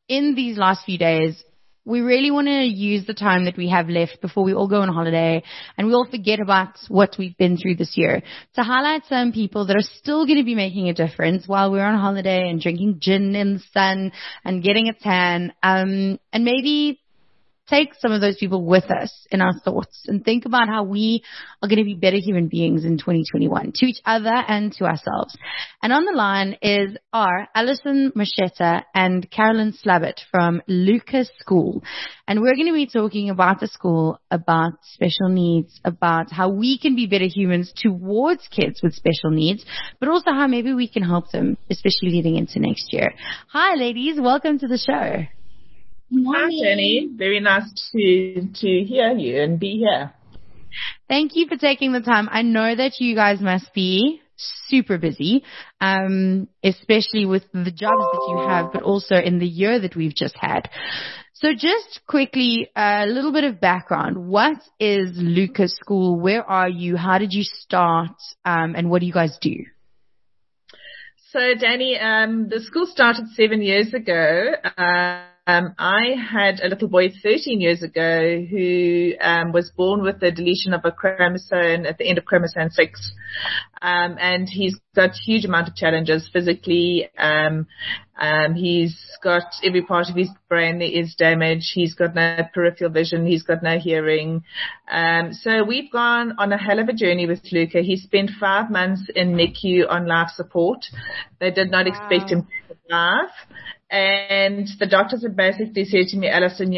in these last few days, we really want to use the time that we have left before we all go on holiday and we all forget about what we've been through this year to highlight some people that are still going to be making a difference while we're on holiday and drinking gin in the sun and getting a tan. And maybe take some of those people with us in our thoughts and think about how we are going to be better human beings in 2021 to each other and to ourselves. And on the line are Alison Machetta and Carolyn Slabbert from Lucas School. And we're going to be talking about the school, about special needs, about how we can be better humans towards kids with special needs, but also how maybe we can help them, especially leading into next year. Hi, ladies. Welcome to the show. Hi, Jenny. Very nice to hear you and be here. Thank you for taking the time. I know that you guys must be super busy, especially with the jobs that you have, but also in the year that we've just had. So just quickly, a little bit of background. What is Lucas School? Where are you? How did you start? And what do you guys do? So, Danny, the school started 7 years ago. I had a little boy 13 years ago who was born with the deletion of a chromosome at the end of chromosome 6. And he's got a huge amount of challenges physically. He's got every part of his brain that is damaged. He's got no peripheral vision. He's got no hearing. So we've gone on a hell of a journey with Luca. He spent 5 months in NICU on life support. They did not expect him to survive. And the doctors had basically said to me, Alison,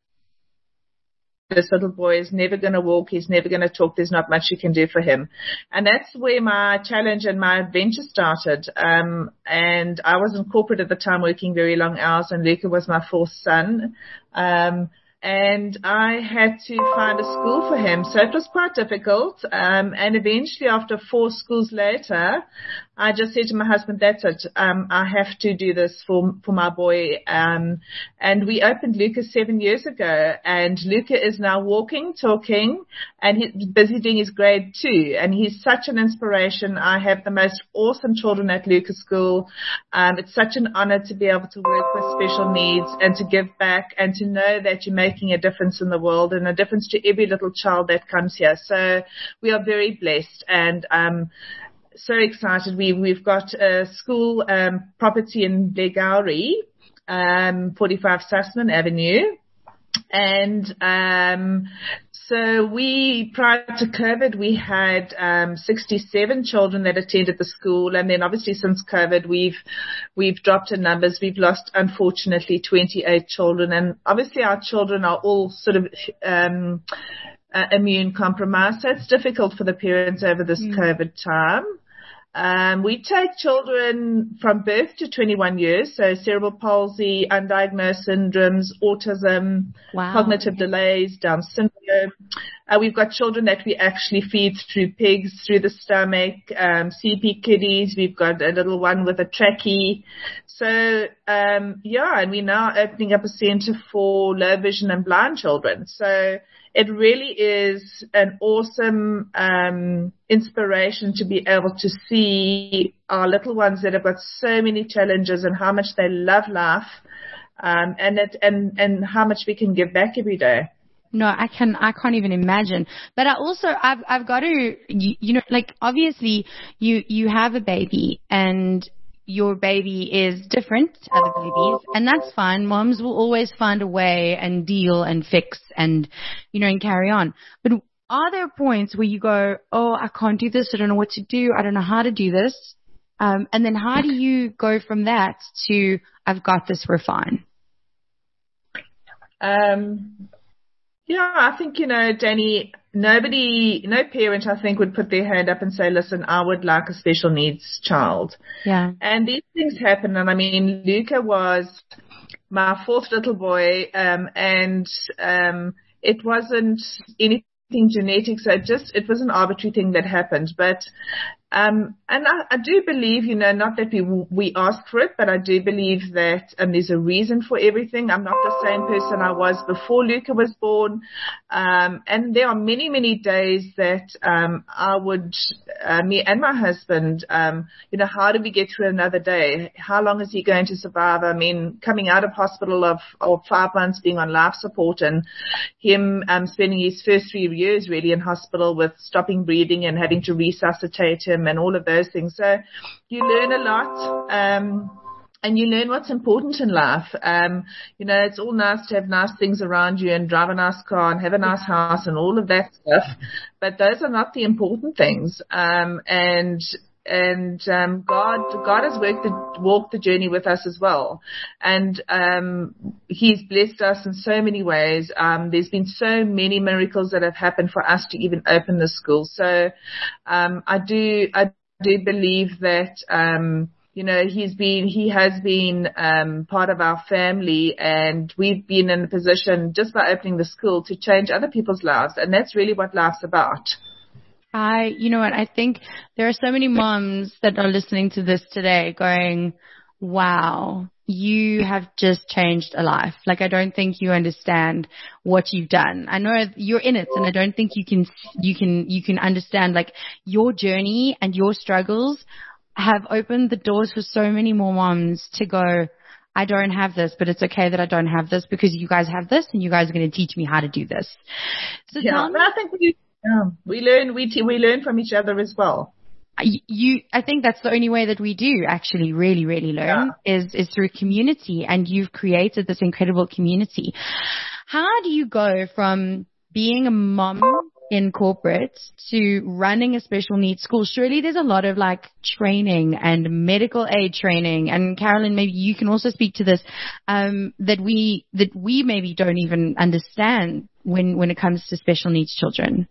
this little boy is never going to walk. He's never going to talk. There's not much you can do for him. And that's where my challenge and my adventure started. And I was in corporate at the time working very long hours, and Luca was my 4th son. And I had to find a school for him. So it was quite difficult. And eventually, after 4 schools later, I just said to my husband, that's it. I have to do this for my boy. And we opened Luca 7 years ago, and Luca is now walking, talking, and he's busy doing his grade 2. And he's such an inspiration. I have the most awesome children at Luca School. It's such an honor to be able to work with special needs and to give back and to know that you're making a difference in the world and a difference to every little child that comes here. So we are very blessed, and so excited. We've got a school property in Blairgowrie, 45 Sussman Avenue. And so prior to COVID, we had 67 children that attended the school. And then obviously since COVID, we've dropped in numbers. We've lost, unfortunately, 28 children. And obviously our children are all sort of immune compromised. So it's difficult for the parents over this COVID time. We take children from birth to 21 years, so cerebral palsy, undiagnosed syndromes, autism, cognitive delays, Down syndrome. We've got children that we actually feed through pigs, through the stomach, CP kiddies. We've got a little one with a trachea. So, and we're now opening up a center for low vision and blind children. So it really is an awesome inspiration to be able to see our little ones that have got so many challenges and how much they love life, and how much we can give back every day. No, I can't even imagine. But I've got to, like obviously you have a baby and your baby is different to other babies, and that's fine. Moms will always find a way and deal and fix and, and carry on. But are there points where you go, oh, I can't do this. I don't know what to do. I don't know how to do this. And then how do you go from that to, I've got this, we're fine? I think, Danny, no parent, I think, would put their hand up and say, listen, I would like a special needs child. Yeah. And these things happen. And I mean, Luca was my 4th little boy, and it wasn't anything genetic. So it was an arbitrary thing that happened. But And I do believe, not that we ask for it, but I do believe that there's a reason for everything. I'm not the same person I was before Luca was born. And there are many, many days that I would, me and my husband, how do we get through another day? How long is he going to survive? I mean, coming out of hospital of 5 months being on life support, and him spending his first 3 years really in hospital with stopping breathing and having to resuscitate him and all of those things. So you learn a lot, and you learn what's important in life. It's all nice to have nice things around you and drive a nice car and have a nice house and all of that stuff, but those are not the important things. God has walked the journey with us as well. And, He's blessed us in so many ways. There's been so many miracles that have happened for us to even open the school. So, I do believe that, he has been part of our family, and we've been in a position just by opening the school to change other people's lives. And that's really what life's about. You know what, I think there are so many moms that are listening to this today going, wow, you have just changed a life. Like, I don't think you understand what you've done. I know you're in it, and I don't think you can understand, like, your journey and your struggles have opened the doors for so many more moms to go, I don't have this, but it's okay that I don't have this because you guys have this, and you guys are going to teach me how to do this. So yeah, I think we learn from each other as well. I think that's the only way that we do actually really, really learn is through community, and you've created this incredible community. How do you go from being a mom in corporate to running a special needs school? Surely there's a lot of like training and medical aid training, and Carolyn, maybe you can also speak to this, that we maybe don't even understand when it comes to special needs children.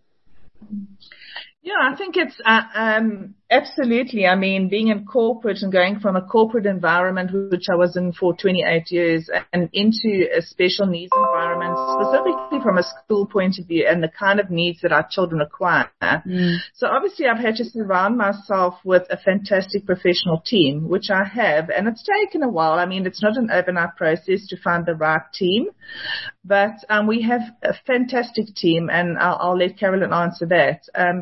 Yeah, I think it's absolutely. I mean, being in corporate and going from a corporate environment, which I was in for 28 years, and into a special needs environment, specifically from a school point of view and the kind of needs that our children require. So obviously I've had to surround myself with a fantastic professional team, which I have, and it's taken a while. I mean, it's not an overnight process to find the right team, but we have a fantastic team, and I'll let Carolyn answer that.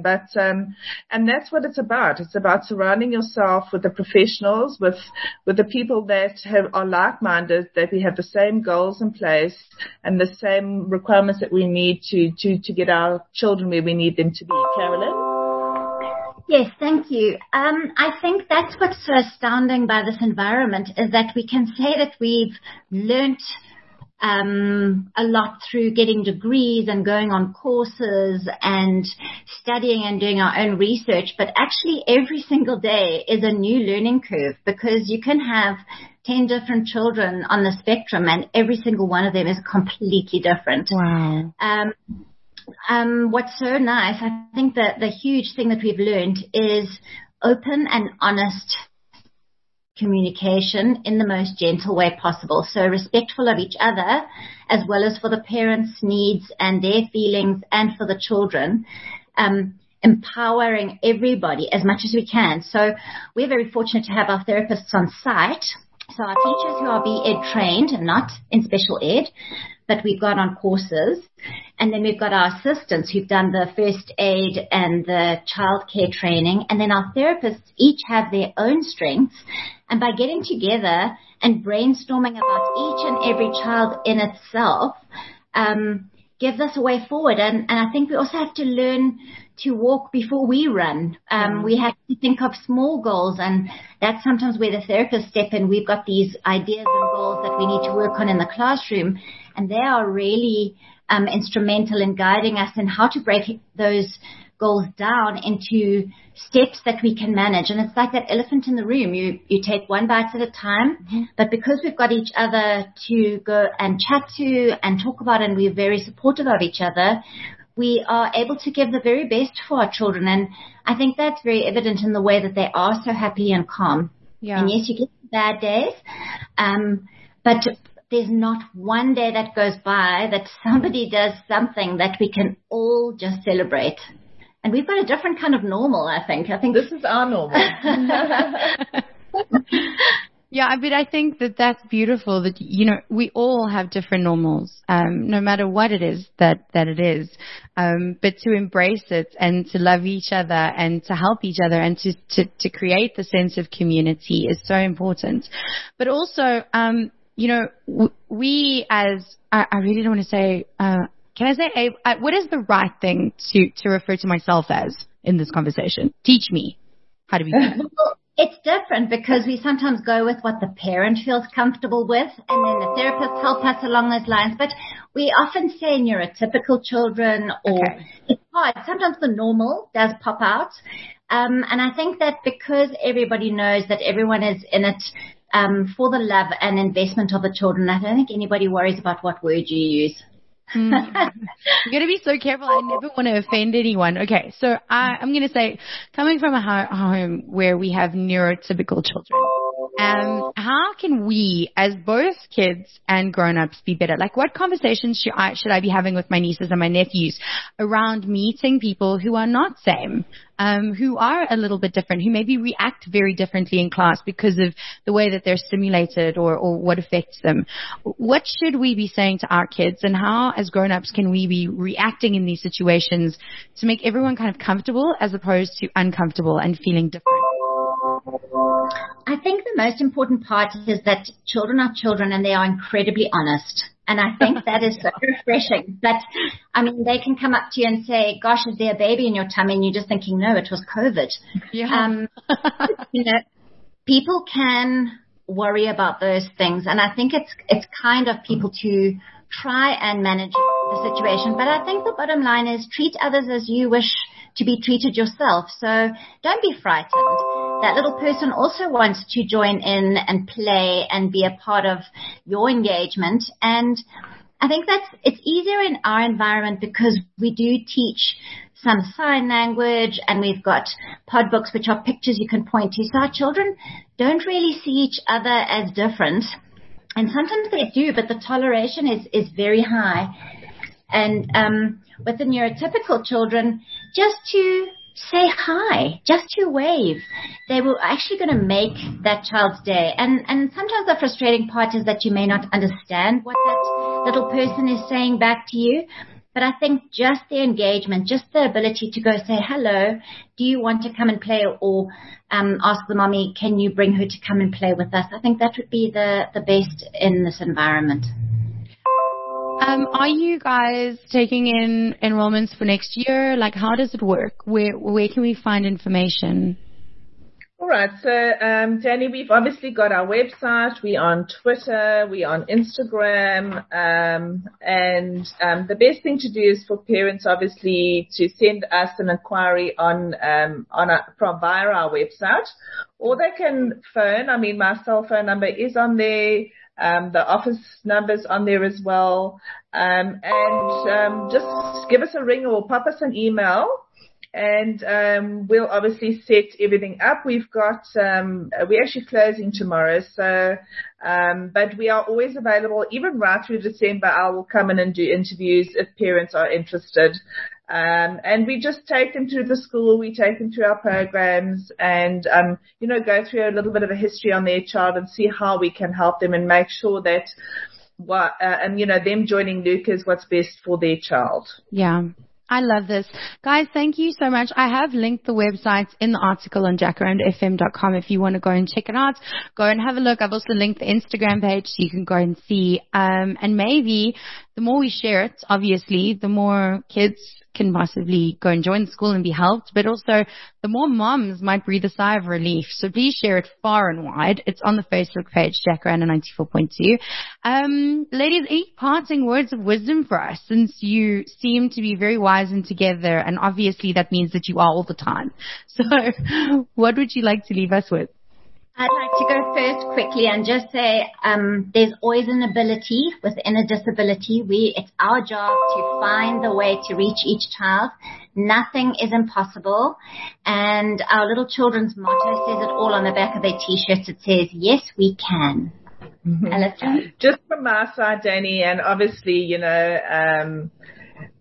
And that's what it's about. It's about surrounding yourself with the professionals, with the people that are like-minded, that we have the same goals in place and the same requirements that we need to get our children where we need them to be. Carolyn? Yes, thank you. I think that's what's so astounding by this environment is that we can say that we've learnt a lot through getting degrees and going on courses and studying and doing our own research. But actually every single day is a new learning curve, because you can have 10 different children on the spectrum and every single one of them is completely different. Wow. What's so nice, I think that the huge thing that we've learned is open and honest communication in the most gentle way possible. So respectful of each other, as well as for the parents' needs and their feelings, and for the children, empowering everybody as much as we can. So we're very fortunate to have our therapists on site. So our teachers who are BEd trained and not in special ed, that we've got on courses. And then we've got our assistants who've done the first aid and the childcare training. And then our therapists each have their own strengths. And by getting together and brainstorming about each and every child in itself, gives us a way forward. And I think we also have to learn to walk before we run. We have to think of small goals, and that's sometimes where the therapists step in. We've got these ideas and goals that we need to work on in the classroom, and they are really instrumental in guiding us in how to break those goals down into steps that we can manage. And it's like that elephant in the room. You take one bite at a time, but because we've got each other to go and chat to and talk about, and we're very supportive of each other, we are able to give the very best for our children. And I think that's very evident in the way that they are so happy and calm. Yeah. And yes, you get bad days, but there's not one day that goes by that somebody does something that we can all just celebrate. And we've got a different kind of normal, I think. This is our normal. Yeah, but I think that that's beautiful that, you know, we all have different normals, no matter what it is that it is. But to embrace it and to love each other and to help each other and to create the sense of community is so important. But also, you know, we as, I really don't want to say, can I say, what is the right thing to refer to myself as in this conversation? Teach me how to be better. It's different because we sometimes go with what the parent feels comfortable with, and then the therapists help us along those lines. But we often say neurotypical children, or it's hard. Sometimes the normal does pop out. And I think that because everybody knows that everyone is in it for the love and investment of the children, I don't think anybody worries about what word you use. I'm going to be so careful. I never want to offend anyone. Okay, so I'm going to say, coming from a home where we have neurotypical children, how can we, as both kids and grown-ups, be better? Like, what conversations should I be having with my nieces and my nephews around meeting people who are not same, who are a little bit different, who maybe react very differently in class because of the way that they're stimulated or what affects them? What should we be saying to our kids, and how, as grown-ups, can we be reacting in these situations to make everyone kind of comfortable as opposed to uncomfortable and feeling different? I think the most important part is that children are children and they are incredibly honest. And I think that is so refreshing. But, I mean, they can come up to you and say, gosh, is there a baby in your tummy? And you're just thinking, no, it was COVID. Yeah. You know, people can worry about those things. And I think it's kind of people to try and manage the situation. But I think the bottom line is treat others as you wish to be treated yourself. So don't be frightened. That little person also wants to join in and play and be a part of your engagement. And I think it's easier in our environment because we do teach some sign language, and we've got pod books, which are pictures you can point to. So our children don't really see each other as different. And sometimes they do, but the toleration is very high. And with the neurotypical children, just to say hi, just to wave, they were actually going to make that child's day. And sometimes the frustrating part is that you may not understand what that little person is saying back to you. But I think just the engagement, just the ability to go say, hello, do you want to come and play? Or ask the mommy, can you bring her to come and play with us? I think that would be the best in this environment. Are you guys taking in enrollments for next year? Like, how does it work? Where can we find information? All right. So, Danny, we've obviously got our website. We're on Twitter. We're on Instagram. And the best thing to do is for parents, obviously, to send us an inquiry via our website, or they can phone. I mean, my cell phone number is on there. The office number's on there as well. And just give us a ring or pop us an email. And we'll obviously set everything up. We've got we're actually closing tomorrow, so but we are always available, even right through December. I will come in and do interviews if parents are interested. And we just take them through the school, we take them through our programs, and go through a little bit of a history on their child and see how we can help them and make sure that them joining Luke is what's best for their child. Yeah. I love this. Guys, thank you so much. I have linked the websites in the article on jackaroundfm.com if you want to go and check it out. Go and have a look. I've also linked the Instagram page so you can go and see. And maybe the more we share it, obviously, the more kids can possibly go and join the school and be helped, but also the more moms might breathe a sigh of relief. So please share it far and wide. It's on the Facebook page, Jacaranda 94.2. Ladies, any parting words of wisdom for us, since you seem to be very wise and together, and obviously that means that you are all the time. So what would you like to leave us with? I'd like to go first quickly and just say there's always an ability within a disability. It's our job to find the way to reach each child. Nothing is impossible. And our little children's motto says it all on the back of their T-shirts. It says, yes, we can. Mm-hmm. Just from my side, Danny, and obviously,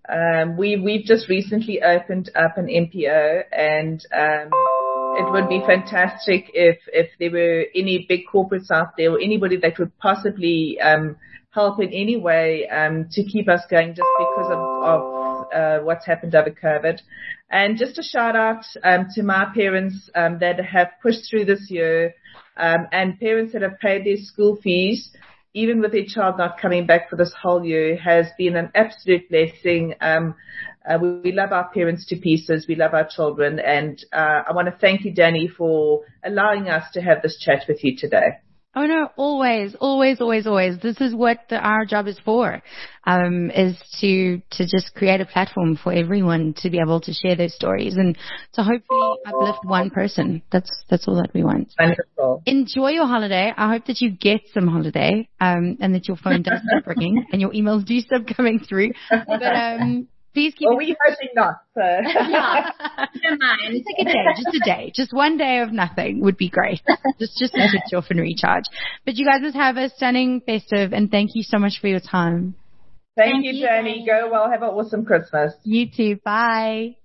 We've just recently opened up an MPO, and it would be fantastic if there were any big corporates out there or anybody that would possibly help in any way to keep us going, just because of what's happened over COVID. And just a shout out to my parents that have pushed through this year, and parents that have paid their school fees, even with their child not coming back for this whole year, has been an absolute blessing. We love our parents to pieces. We love our children. And I want to thank you, Danny, for allowing us to have this chat with you today. Oh no, always, always, always, always. This is what our job is for, is to just create a platform for everyone to be able to share their stories and to hopefully uplift one person. That's all that we want. Wonderful. Enjoy your holiday. I hope that you get some holiday, and that your phone does stop ringing and your emails do stop coming through. But, please keep. Well, we're hoping not. So. Yeah, don't mind. Just like a day, just one day of nothing would be great. just to switch off and recharge. But you guys must have a stunning festive, and thank you so much for your time. Thank you, Danny. Go well. Have an awesome Christmas. You too. Bye.